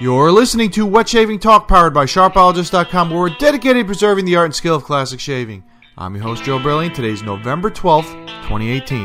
You're listening to Wet Shaving Talk, powered by SharpOlogist.com, where we're dedicated to preserving the art and skill of classic shaving. I'm your host, Joe Brilliant. Today's November 12th, 2018.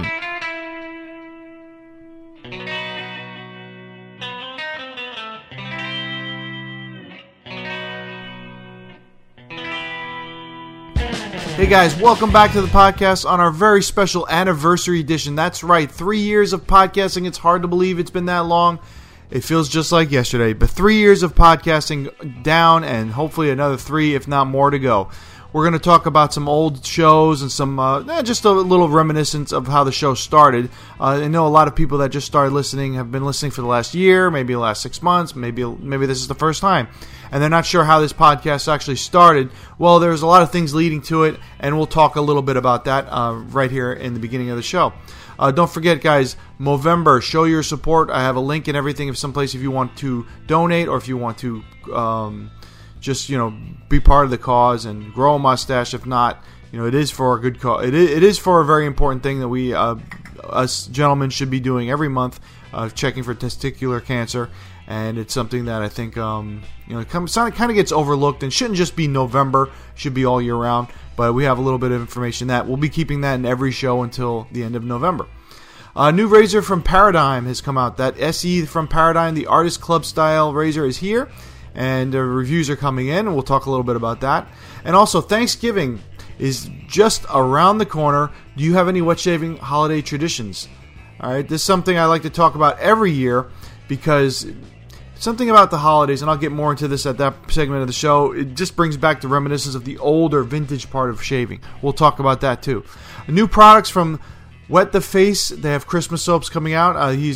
Hey guys, welcome back to the podcast on our very special anniversary edition. That's right, 3 years of podcasting. It's hard to believe it's been that long. It feels just like yesterday, but 3 years of podcasting down and hopefully another 3, if not more, to go. We're going to talk about some old shows and some, just a little reminiscence of how the show started. I know a lot of people that just started listening have been listening for the last year, maybe the last 6 months, maybe this is the first time, and they're not sure how this podcast actually started. Well, there's a lot of things leading to it, and we'll talk a little bit about that right here in the beginning of the show. Don't forget, guys, Movember, show your support. I have a link and everything if someplace if you want to donate or if you want to just, be part of the cause and grow a mustache. If not, it is for a good cause. It is for a very important thing that we, us gentlemen, should be doing every month, checking for testicular cancer. And it's something that I think, kind of gets overlooked and shouldn't just be November, should be all year round. But we have a little bit of information that we'll be keeping that in every show until the end of November. A new razor from Paradigm has come out. That SE from Paradigm, the Artist Club style razor, is here. And reviews are coming in, and we'll talk a little bit about that. And also, Thanksgiving is just around the corner. Do you have any wet shaving holiday traditions? All right, this is something I like to talk about every year because something about the holidays, and I'll get more into this at that segment of the show, it just brings back the reminiscence of the older vintage part of shaving. We'll talk about that too. New products from Wet the Face. They have Christmas soaps coming out.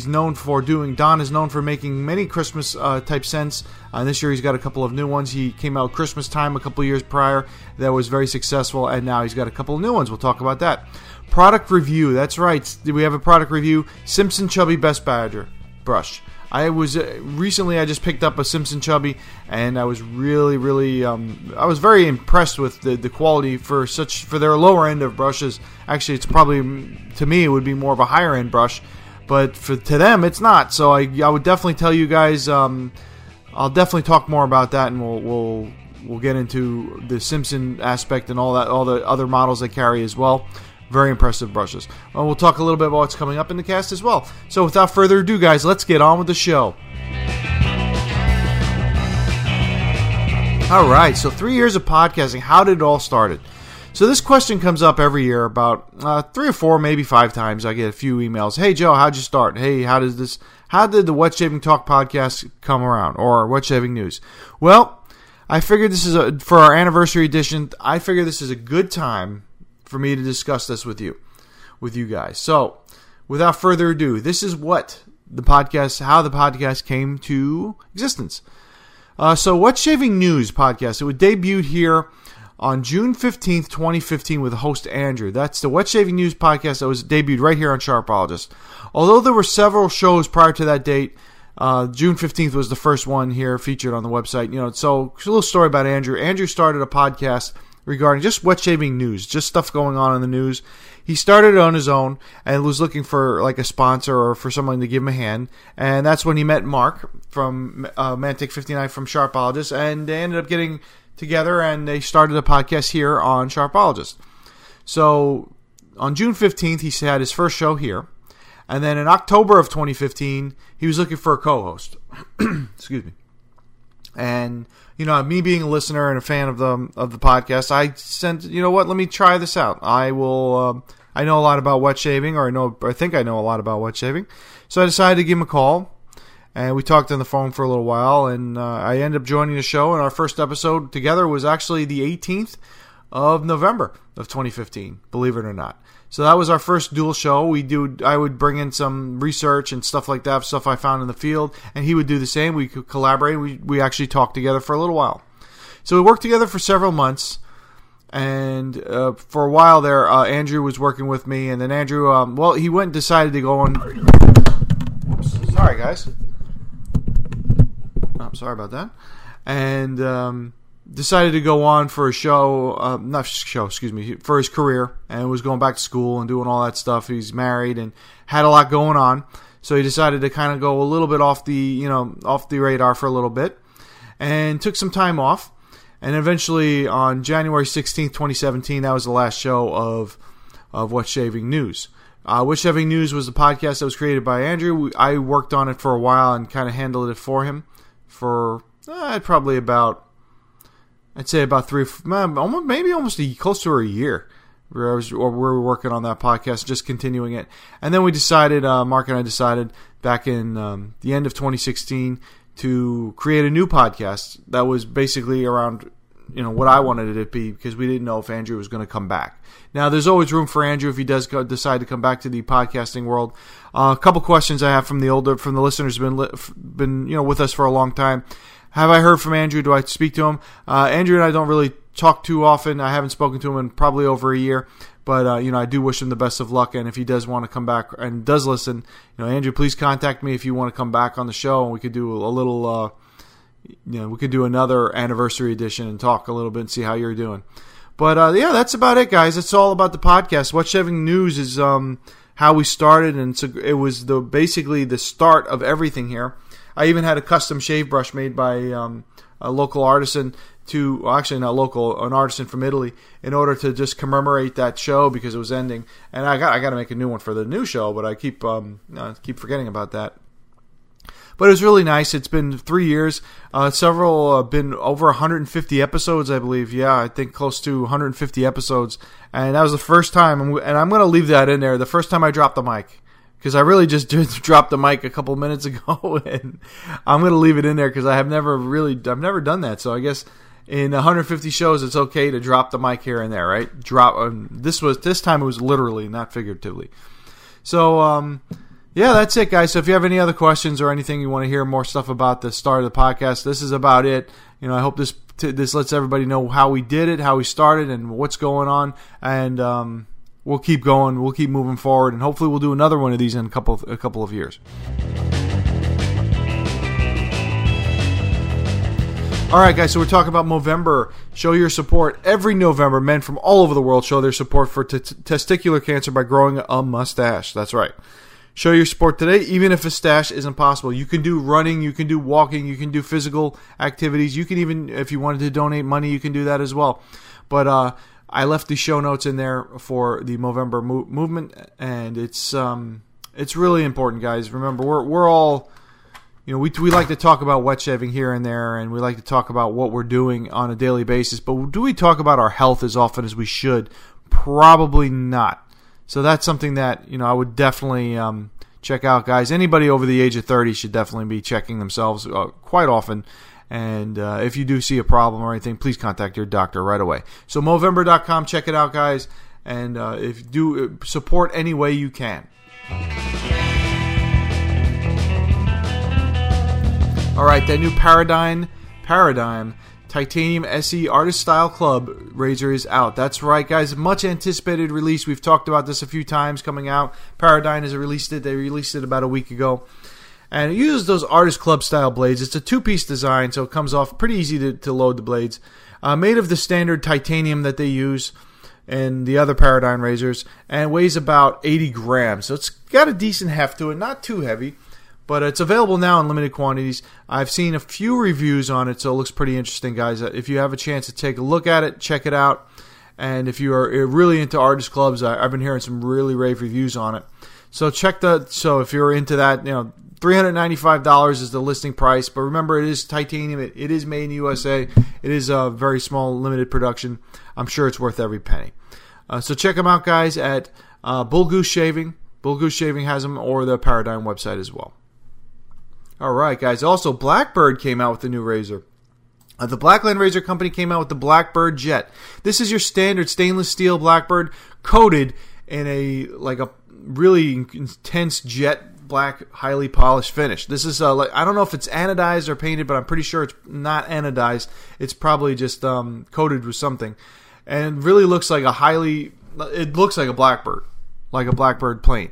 Don is known for making many Christmas type scents. This year he's got a couple of new ones. He came out Christmas time a couple of years prior. That was very successful, and now he's got a couple of new ones. We'll talk about that. Product review. That's right. We have a product review. Simpson Chubby Best Badger brush. I was recently. I just picked up a Simpson Chubby, and I was really, I was very impressed with the quality for their lower end of brushes. Actually, it's probably, to me, it would be more of a higher end brush, but to them, it's not. So I would definitely tell you guys. I'll definitely talk more about that, and we'll get into the Simpson aspect and all the other models they carry as well. Very impressive brushes. We'll talk a little bit about what's coming up in the cast as well. So without further ado, guys, let's get on with the show. All right, so 3 years of podcasting. How did it all start? So this question comes up every year about 3 or 4, maybe 5 times. I get a few emails. Hey, Joe, how'd you start? Hey, how did the Wet Shaving Talk podcast come around? Or Wet Shaving News? Well, I figured for our anniversary edition, I figured this is a good time for me to discuss this with you guys. So, without further ado, this is how the podcast came to existence. So, Wet Shaving News podcast, it debuted here on June 15th, 2015 with host Andrew. That's the Wet Shaving News podcast that was debuted right here on Sharpologist. Although there were several shows prior to that date, June 15th was the first one here featured on the website. So a little story about Andrew. Andrew started a podcast regarding just wet shaving news, just stuff going on in the news. He started it on his own and was looking for like a sponsor or for someone to give him a hand. And that's when he met Mark from Mantic59 from Sharpologist, and they ended up getting together and they started a podcast here on Sharpologist. So on June 15th, he had his first show here. And then in October of 2015, he was looking for a co-host. Excuse me. And me being a listener and a fan of the podcast, I said, let me try this out. I know a lot about wet shaving, or I think I know a lot about wet shaving. So I decided to give him a call, and we talked on the phone for a little while, and I ended up joining the show, and our first episode together was actually the 18th of November of 2015, believe it or not. So that was our first dual show. I would bring in some research and stuff like that, stuff I found in the field, and he would do the same. We could collaborate. We actually talked together for a little while. So we worked together for several months, and for a while there, Andrew was working with me, and then Andrew, he went and decided to go on. Oops, sorry, guys. I'm sorry about that. And decided to go on for a for his career, and was going back to school and doing all that stuff. He's married and had a lot going on. So he decided to kind of go a little bit off the radar for a little bit, and took some time off. And eventually, on January 16th, 2017, that was the last show of What's Shaving News. What's Shaving News was the podcast that was created by Andrew. I worked on it for a while and kind of handled it for him for probably about, I'd say about close to a year. We were working on that podcast, just continuing it. And then we decided, Mark and I decided back in the end of 2016 to create a new podcast that was basically around what I wanted it to be, because we didn't know if Andrew was going to come back. Now, there's always room for Andrew if he does decide to come back to the podcasting world. A couple questions I have from the listeners who've been with us for a long time. Have I heard from Andrew? Do I speak to him? Andrew and I don't really talk too often. I haven't spoken to him in probably over a year. But, I do wish him the best of luck. And if he does want to come back and does listen, Andrew, please contact me if you want to come back on the show. And we could do a little, we could do another anniversary edition and talk a little bit and see how you're doing. But, that's about it, guys. It's all about the podcast. What's Shaving News is how we started. And it was basically the start of everything here. I even had a custom shave brush made by a local artisan an artisan from Italy, in order to just commemorate that show because it was ending. And I got to make a new one for the new show, but I keep forgetting about that. But it was really nice. It's been 3 years. Been over 150 episodes, I believe. Yeah, I think close to 150 episodes. And that was the first time, and I'm going to leave that in there, the first time I dropped the mic. Because I really just dropped the mic a couple minutes ago, and I'm going to leave it in there because I've never done that. So I guess in 150 shows, it's okay to drop the mic here and there, right? This time it was literally, not figuratively. So that's it, guys. So if you have any other questions or anything you want to hear more stuff about the start of the podcast, this is about it. I hope this lets everybody know how we did it, how we started, and what's going on, and we'll keep going. We'll keep moving forward, and hopefully we'll do another one of these in a couple of years. All right, guys, so we're talking about Movember. Show your support. Every November, men from all over the world show their support for testicular cancer by growing a mustache. That's right. Show your support today, even if a stash isn't possible. You can do running, you can do walking, you can do physical activities. You can even, if you wanted to donate money, you can do that as well. But I left the show notes in there for the Movember movement, and it's really important, guys. Remember, we're all, we like to talk about wet shaving here and there, and we like to talk about what we're doing on a daily basis. But do we talk about our health as often as we should? Probably not. So that's something that I would definitely check out, guys. Anybody over the age of 30 should definitely be checking themselves quite often. And if you do see a problem or anything, please contact your doctor right away. So Movember.com, check it out, guys. And if you do, support any way you can. All right, that new Paradigm Titanium SE Artist Style Club razor is out. That's right, guys. Much anticipated release. We've talked about this a few times coming out. Paradigm has released it. They released it about a week ago. And it uses those Artist Club style blades. It's a two-piece design, so it comes off pretty easy to load the blades. Made of the standard titanium that they use in the other Paradigm razors, and weighs about 80 grams. So it's got a decent heft to it, not too heavy. But it's available now in limited quantities. I've seen a few reviews on it, so it looks pretty interesting, guys. If you have a chance to take a look at it, check it out. And if you are really into artist clubs, I've been hearing some really rave reviews on it. So if you're into that, $395 is the listing price. But remember, it is titanium. It is made in the USA. It is a very small, limited production. I'm sure it's worth every penny. So check them out, guys, at Bull Goose Shaving. Bull Goose Shaving has them, or the Paradigm website as well. All right, guys. Also, Blackbird came out with a new razor. The Blackland Razor Company came out with the Blackbird Jet. This is your standard stainless steel Blackbird coated in a really intense jet black, highly polished finish. This is I don't know if it's anodized or painted, but I'm pretty sure it's not anodized. It's probably just coated with something, and it really looks like it looks like a Blackbird plane.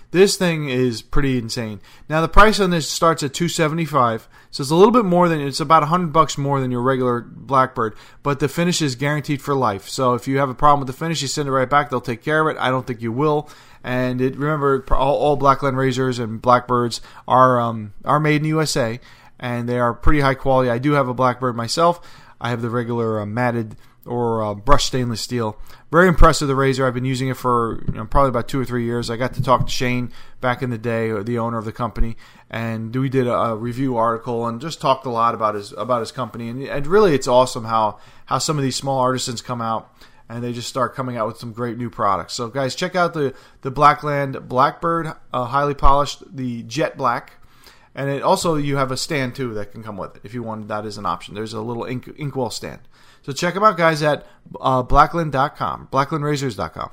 This thing is pretty insane. Now the price on this starts at $275, so it's a little bit more than it's about $100 more than your regular Blackbird. But the finish is guaranteed for life. So if you have a problem with the finish, you send it right back. They'll take care of it. I don't think you will. And remember, all Blackland razors and Blackbirds are made in the USA, and they are pretty high quality. I do have a Blackbird myself. I have the regular matted or brushed stainless steel. Very impressed with the razor. I've been using it for probably about 2 or 3 years. I got to talk to Shane back in the day, the owner of the company, and we did a review article and just talked a lot about his company. And really, it's awesome how some of these small artisans come out and they just start coming out with some great new products. So guys, check out the Blackland Blackbird, highly polished, the Jet Black. And it also, you have a stand too that can come with it if you want that as an option. There's a little inkwell stand. So check them out, guys, at Blackland.com, BlacklandRazors.com.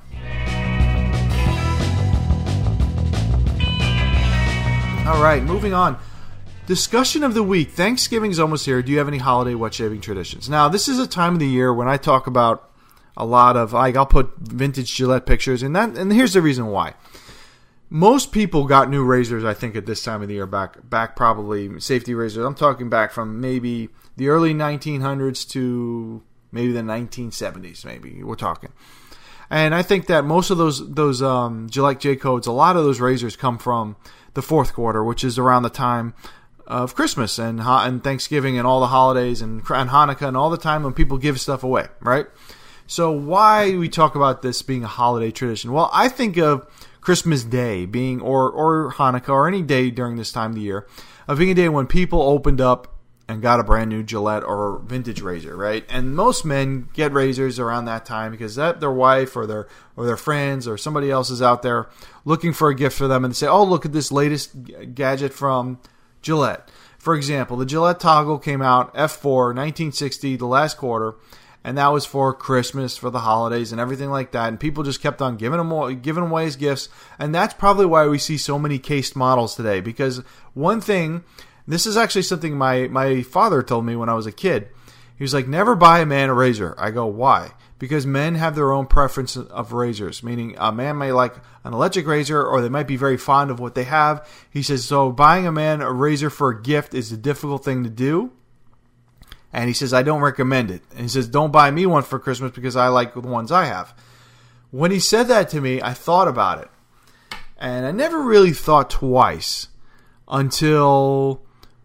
All right, moving on. Discussion of the week. Thanksgiving's almost here. Do you have any holiday wet shaving traditions? Now, this is a time of the year when I talk about a lot of, I'll put vintage Gillette pictures, and here's the reason why. Most people got new razors, I think, at this time of the year, back probably safety razors. I'm talking back from maybe the early 1900s to maybe the 1970s, maybe we're talking. And I think that most of those Gillette J-Codes, a lot of those razors come from the fourth quarter, which is around the time of Christmas and Thanksgiving and all the holidays and Hanukkah and all the time when people give stuff away, right? So why we talk about this being a holiday tradition? Well, I think of Christmas Day being, or Hanukkah, or any day during this time of the year, of being a day when people opened up and got a brand new Gillette or vintage razor, right? And most men get razors around that time because their wife or their friends or somebody else is out there looking for a gift for them, and they say, "Oh, look at this latest gadget from Gillette." For example, the Gillette Toggle came out F4 1960, the last quarter. And that was for Christmas, for the holidays, and everything like that. And people just kept on giving away as gifts. And that's probably why we see so many cased models today. Because one thing, this is actually something my father told me when I was a kid. He was like, never buy a man a razor. I go, why? Because men have their own preference of razors. Meaning a man may like an electric razor, or they might be very fond of what they have. He says, so buying a man a razor for a gift is a difficult thing to do. And he says, I don't recommend it. And he says, don't buy me one for Christmas because I like the ones I have. When he said that to me, I thought about it. And I never really thought twice until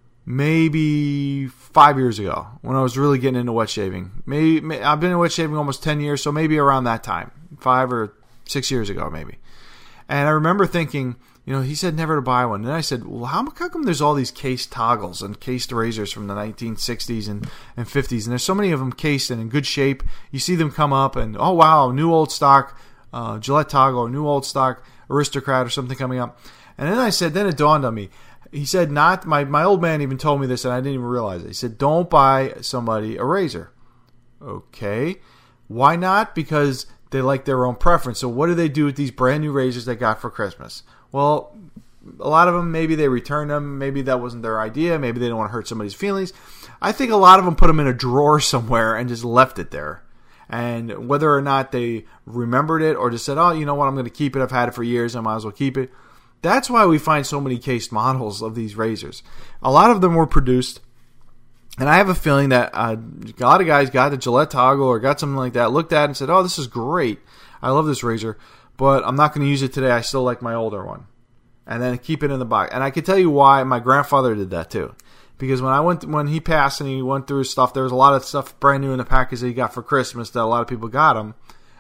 maybe 5 years ago when I was really getting into wet shaving. I've been in wet shaving almost 10 years, so maybe around that time. 5 or 6 years ago, maybe. And I remember thinking, he said never to buy one. And I said, well, how come there's all these cased toggles and cased razors from the 1960s and 50s? And there's so many of them cased and in good shape. You see them come up and, oh, wow, new old stock Gillette Toggle or new old stock Aristocrat or something coming up. And then it dawned on me. He said my old man even told me this and I didn't even realize it. He said, don't buy somebody a razor. Okay. Why not? Because they like their own preference. So what do they do with these brand new razors they got for Christmas? Well, a lot of them, maybe they return them. Maybe that wasn't their idea. Maybe they don't want to hurt somebody's feelings. I think a lot of them put them in a drawer somewhere and just left it there. And whether or not they remembered it or just said, oh, you know what, I'm going to keep it. I've had it for years. I might as well keep it. That's why we find so many cased models of these razors. A lot of them were produced. And I have a feeling that a lot of guys got the Gillette Toggle or got something like that, looked at it and said, oh, this is great. I love this razor. But I'm not going to use it today. I still like my older one. And then keep it in the box. And I can tell you why my grandfather did that too. Because when he passed and he went through his stuff, there was a lot of stuff brand new in the package that he got for Christmas that a lot of people got him.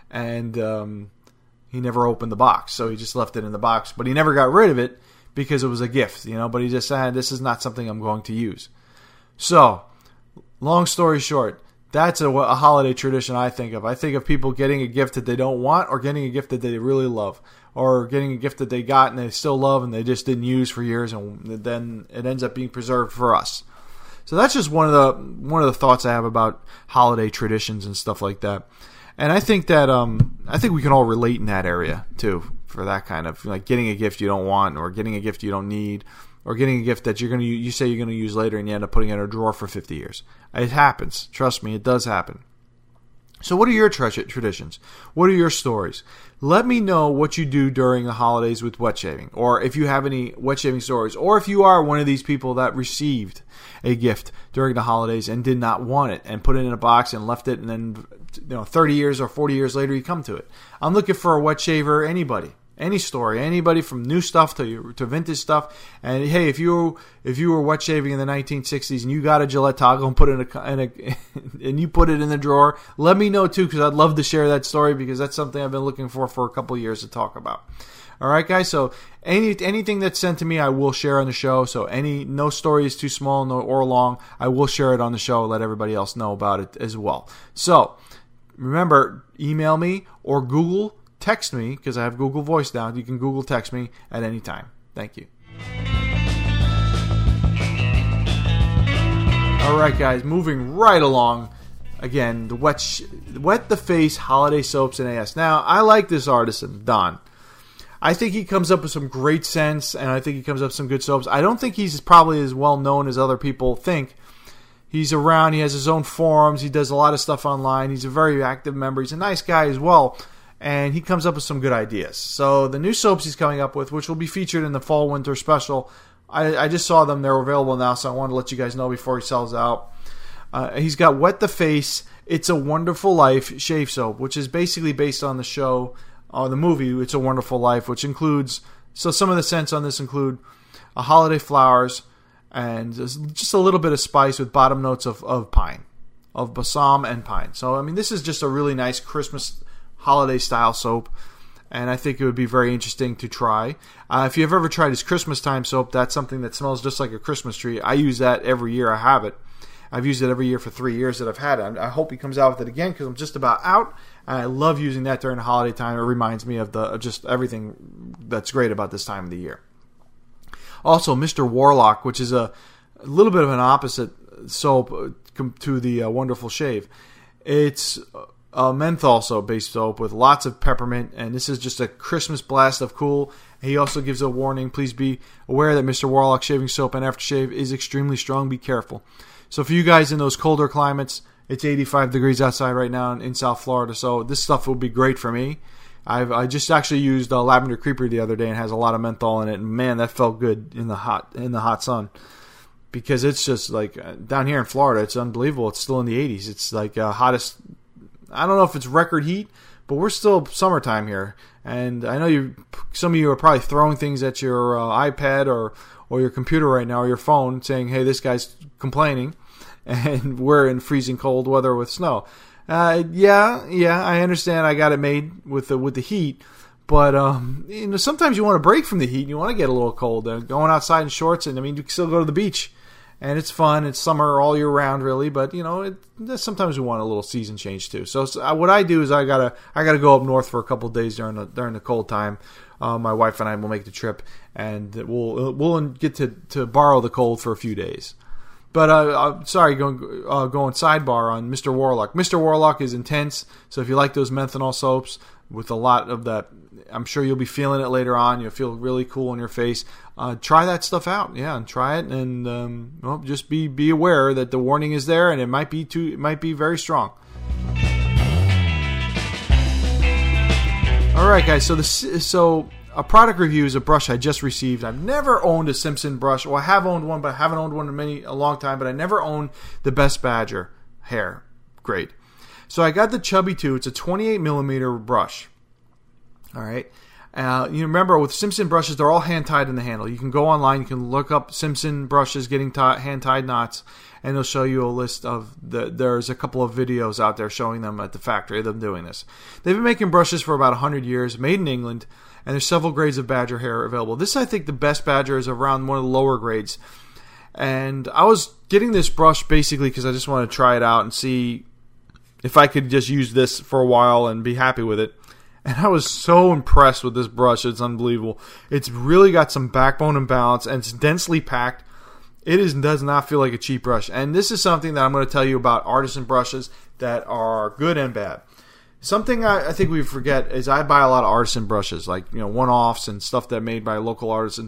And he never opened the box. So he just left it in the box. But he never got rid of it because it was a gift. But he just said, this is not something I'm going to use. So, long story short, that's a holiday tradition I think of. I think of people getting a gift that they don't want or getting a gift that they really love. Or getting a gift that they got and they still love and they just didn't use for years and then it ends up being preserved for us. So that's just one of the thoughts I have about holiday traditions and stuff like that. And I think that we can all relate in that area too for that kind of like getting a gift you don't want or getting a gift you don't need. Or getting a gift that you say you're going to use later and you end up putting it in a drawer for 50 years. It happens. Trust me, it does happen. So what are your traditions? What are your stories? Let me know what you do during the holidays with wet shaving, or if you have any wet shaving stories, or if you are one of these people that received a gift during the holidays and did not want it and put it in a box and left it, and then 30 years or 40 years later you come to it. I'm looking for a wet shaver, anybody. Any story, anybody from new stuff to vintage stuff. And hey, if you were wet shaving in the 1960s and you got a Gillette toggle and put it and you put it in the drawer, let me know too, because I'd love to share that story, because that's something I've been looking for a couple of years to talk about. All right, guys. So anything that's sent to me, I will share on the show. So no story is too small or long. I will share it on the show. Let everybody else know about it as well. So remember, email me or Google text me, because I have Google Voice now. You can Google text me at any time. Thank you. All right, guys, moving right along. Again, the Wet the Face Holiday Soaps and AS. Now, I like this artisan, Don. I think he comes up with some great scents, and I think he comes up with some good soaps. I don't think he's probably as well known as other people think. He's around. He has his own forums. He does a lot of stuff online. He's a very active member. He's a nice guy as well. And he comes up with some good ideas. So the new soaps he's coming up with, which will be featured in the fall-winter special, I just saw them. They're available now, so I wanted to let you guys know before he sells out. He's got Wet the Face, It's a Wonderful Life shave soap, which is basically based on the show, the movie It's a Wonderful Life, which includes, so some of the scents on this include holiday flowers and just a little bit of spice with bottom notes of pine, of balsam and pine. So, I mean, this is just a really nice Christmas holiday style soap, and I think it would be very interesting to try. If you've ever tried his Christmas time soap, that's something that smells just like a Christmas tree. I use that every year I have it. I've used it every year for 3 years that I've had it. I hope he comes out with it again, because I'm just about out, and I love using that during the holiday time. It reminds me of just everything that's great about this time of the year. Also, Mr. Warlock, which is a little bit of an opposite soap to the Wonderful Shave. It's a menthol soap-based soap with lots of peppermint, and this is just a Christmas blast of cool. He also gives a warning: please be aware that Mr. Warlock shaving soap and aftershave is extremely strong. Be careful. So for you guys in those colder climates, it's 85 degrees outside right now in South Florida, so this stuff will be great for me. I just actually used Lavender Creeper the other day, and has a lot of menthol in it, and man, that felt good in the hot sun. Because it's just like down here in Florida, it's unbelievable. It's still in the 80s. It's like hottest. I don't know if it's record heat, but we're still summertime here. And I know some of you are probably throwing things at your iPad or your computer right now, or your phone, saying, hey, this guy's complaining, and we're in freezing cold weather with snow. Yeah, I understand. I got it made with the heat, but sometimes you want to break from the heat and you want to get a little cold. Going outside in shorts, and I mean, you can still go to the beach. And it's fun. It's summer all year round, really. But sometimes we want a little season change too. So what I do is I gotta go up north for a couple of days during the cold time. My wife and I will make the trip, and we'll get to borrow the cold for a few days. But sorry, going sidebar on Mr. Warlock. Mr. Warlock is intense. So if you like those menthol soaps with a lot of that, I'm sure you'll be feeling it later on. You'll feel really cool in your face. Try that stuff out, and try it, and just be aware that the warning is there, and it might be very strong. All right, guys. So a product review is a brush I just received. I've never owned a Simpson brush. Well, I have owned one, but I haven't owned one in a long time. But I never owned the Best Badger hair grade. So I got the Chubby 2. It's a 28 millimeter brush. All right. You remember with Simpson brushes, they're all hand-tied in the handle. You can go online, you can look up Simpson brushes getting hand-tied knots, and they'll show you a list of there's a couple of videos out there showing them at the factory, them doing this. They've been making brushes for about 100 years, made in England, and there's several grades of Badger hair available. This, I think, the Best Badger is around one of the lower grades. And I was getting this brush basically because I just wanted to try it out and see if I could just use this for a while and be happy with it. And I was so impressed with this brush. It's unbelievable. It's really got some backbone and balance, and it's densely packed. It does not feel like a cheap brush. And this is something that I'm going to tell you about artisan brushes that are good and bad. Something I think we forget is I buy a lot of artisan brushes, like one-offs and stuff that are made by a local artisan.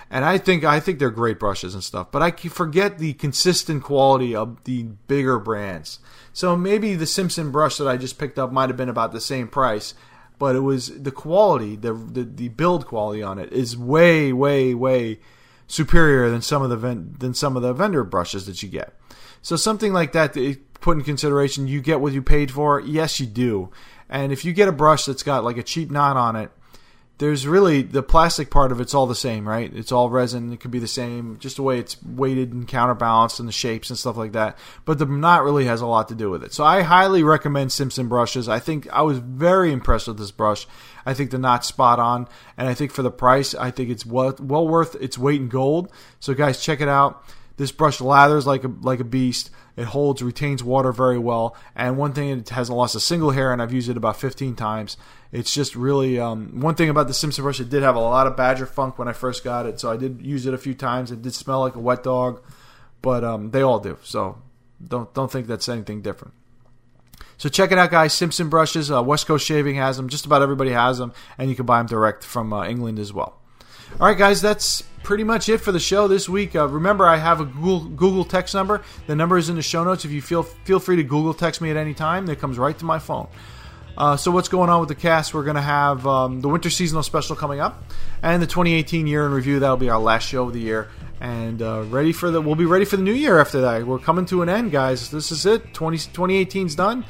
And I think they're great brushes and stuff, but I forget the consistent quality of the bigger brands. So maybe the Simpson brush that I just picked up might have been about the same price, but it was the quality, the build quality on it is way, way, way superior than some of the vendor brushes that you get. So something like that, put in consideration, you get what you paid for. Yes, you do. And if you get a brush that's got like a cheap knot on it, there's really, the plastic part of it's all the same, right? It's all resin. It could be the same, just the way it's weighted and counterbalanced and the shapes and stuff like that. But the knot really has a lot to do with it. So I highly recommend Simpson brushes. I was very impressed with this brush. I think the knot's spot on. And I think for the price, I think it's well worth its weight in gold. So guys, check it out. This brush lathers like a beast. It retains water very well. And one thing, it hasn't lost a single hair, and I've used it about 15 times. It's just really, one thing about the Simpson brush, it did have a lot of badger funk when I first got it, so I did use it a few times. It did smell like a wet dog, but they all do, so don't think that's anything different. So check it out, guys. Simpson brushes, West Coast Shaving has them. Just about everybody has them, and you can buy them direct from England as well. All right, guys, that's pretty much it for the show this week. Remember, I have a Google text number. The number is in the show notes. If you feel free to Google text me at any time. It comes right to my phone. So what's going on with the cast? We're going to have the winter seasonal special coming up, and the 2018 year in review. That'll be our last show of the year, and we'll be ready for the new year after that. We're coming to an end, guys. This is it. 2018's done.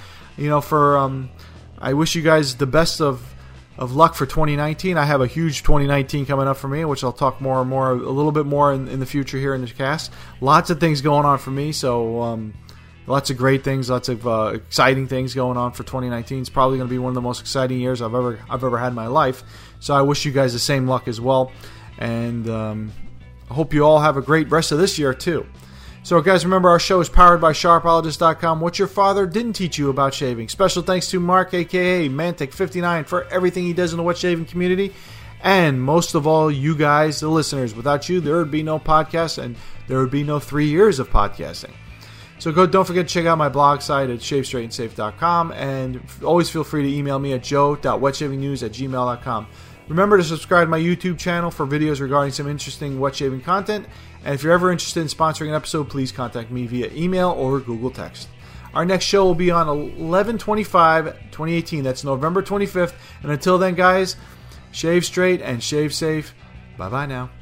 I wish you guys the best of luck for 2019. I have a huge 2019 coming up for me, which I'll talk a little bit more in the future here in the cast. Lots of things going on for me, so lots of great things, lots of exciting things going on for 2019. It's probably going to be one of the most exciting years I've ever had in my life. So I wish you guys the same luck as well, and I hope you all have a great rest of this year too. So guys, remember our show is powered by Sharpologist.com. What your father didn't teach you about shaving. Special thanks to Mark, aka Mantic59, for everything he does in the wet shaving community. And most of all, you guys, the listeners. Without you, there would be no podcast, and there would be no 3 years of podcasting. So don't forget to check out my blog site at shavestraightandsafe.com, and always feel free to email me at joe.wetshavingnews@gmail.com. Remember to subscribe to my YouTube channel for videos regarding some interesting wet shaving content. And if you're ever interested in sponsoring an episode, please contact me via email or Google Text. Our next show will be on 11/25/2018. That's November 25th. And until then, guys, shave straight and shave safe. Bye-bye now.